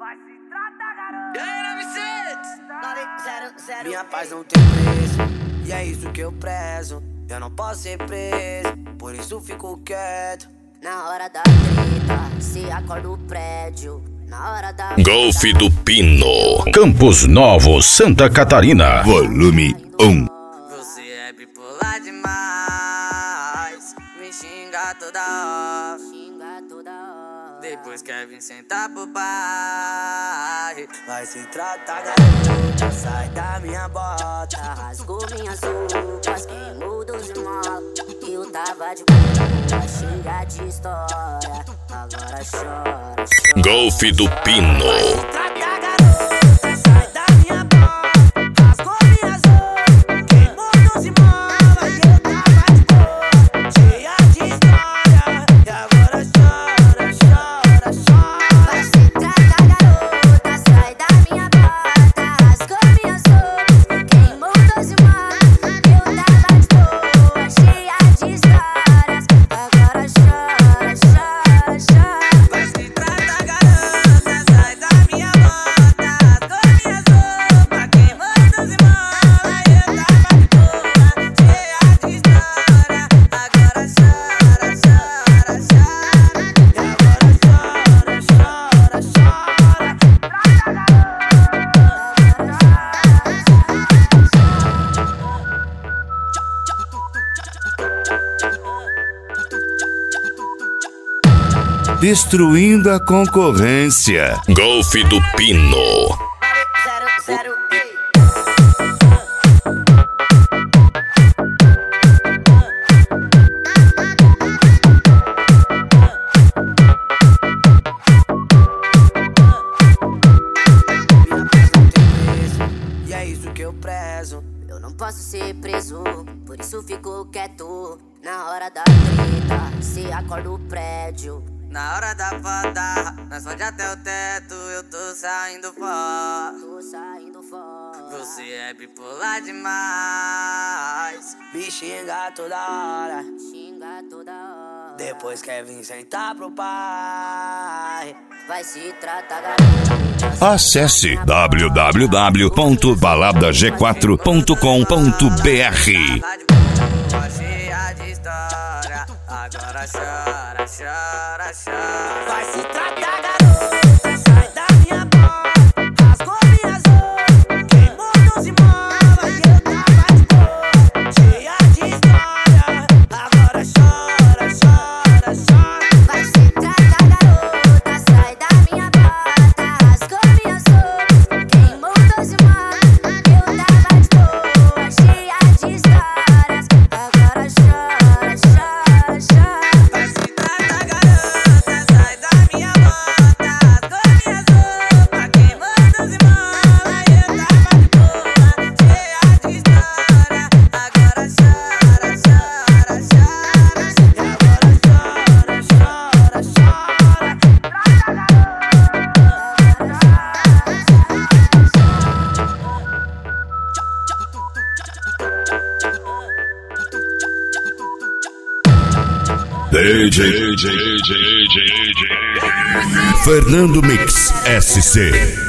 Minha paz não tem preço, e é isso que eu prezo. Eu não posso ser preso, por isso fico quieto. Na hora da treta, se acorda o prédio. Na hora da Golfe do Pino, Campos Novos, Santa Catarina. Volume 1. Você é bipolar demais, me xinga toda hora. Depois quer vir sentar pro pai. Vai se tratar, garota, sai da minha bota. rasgou minhas roupas, queimou dos mal. Eu tava de boa, xinga de história. Agora chora, chora. Golfe do Pino. Trata, garota, sai da minha bota. Rasgou minhas roupas, queimou dos imóveis. Eu tava de boa, cheia de história. E agora chora, chora, chora. Vai se tratar, garota, sai da minha bota. Rasgou minhas roupas, queimou dos imóveis. Eu tava de boa, cheia de histórias. Agora chora, chora, chora. Vai se tratar, garota, sai da minha bota. Rasgou minhas roupas, queimou dos imóveis. Eu tava de boa, cheia de história. Agora chora, chora, chora. E agora chora, chora, chora. Destruindo a concorrência. Golfe do Pino. E é isso que eu prezo. Eu não posso ser preso, por isso fico quieto. Na hora da treta, se acorda o prédio. Na hora da foda, nós fode até o teto. Eu tô saindo fora. Tô saindo fora. Você é bipolar demais, me xinga toda hora. Xinga toda hora. Depois quer vir sentar pro pai. Vai se tratar, garota. Acesse www.baladag4.com.br. Tá de boa, cheia de história. Agora chora, chora, chora. Vai se tratar, garota, sai da minha bota. Rasgou minhas roupas, queimou dos imóveis. Eu tava de boa, cheia de história. Agora chora, chora, chora. Vai se tratar, garota, sai da minha bota. Rasgou minhas roupas, queimou dos imóveis. Eu tava de boa, cheia de histórias. Agora chora, chora, chora. Vai se tratar, garota, sai da minha bota. Rasgou minhas roupas, queimou dos imóveis. Eu tava de boa, cheia de história. Agora chora, chora, chora. E agora chora, chora, chora. DJ Fernando Mix SC.